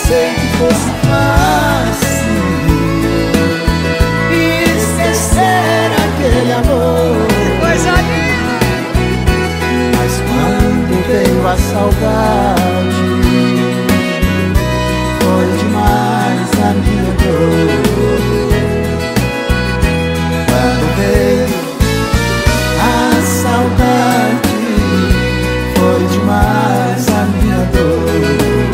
Pensei que fosse fácil esquecer aquele amor. Que coisa linda! Mas quando veio a saudade, foi demais a minha dor. Quando veio a saudade, foi demais a minha dor.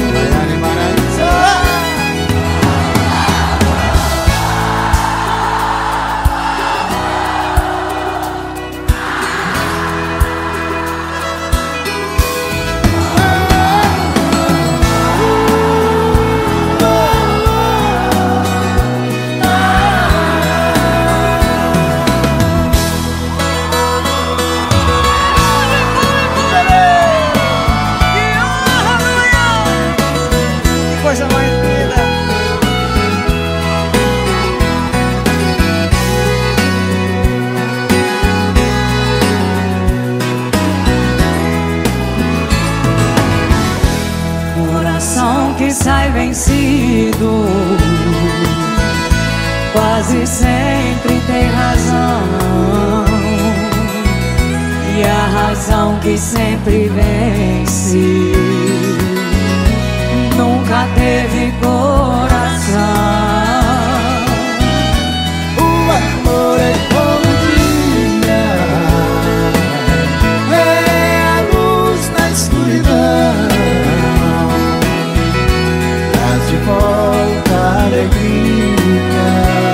Coisa mais linda. Coração que sai vencido quase sempre tem razão, e a razão que sempre vence nunca teve coração. O amor é como dia, é a luz na escuridão, traz de volta a alegria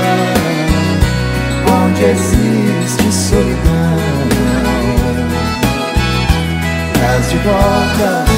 onde existe solidão. Traz de volta